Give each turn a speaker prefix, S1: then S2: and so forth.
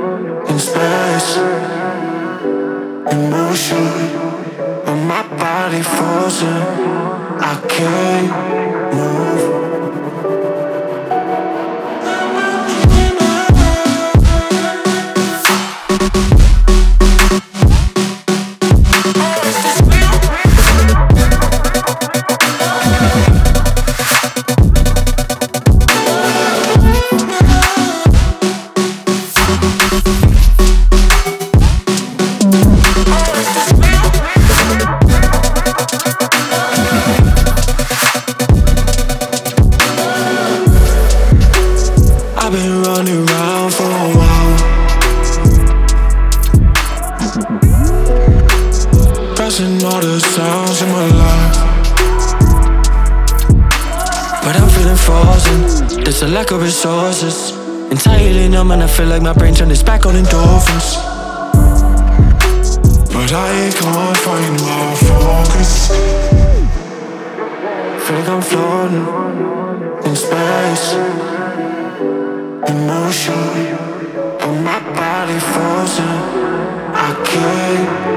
S1: in space, in motion, but my body frozen. I can't move. I've been running around for a while, pressing all the sounds in my life, but I'm feeling frozen. There's a lack of resources, entirely numb, and I feel like my brain turned its back on endorphins. But I can't find my focus. Feel like I'm floating in space, in motion, but my body frozen. I can't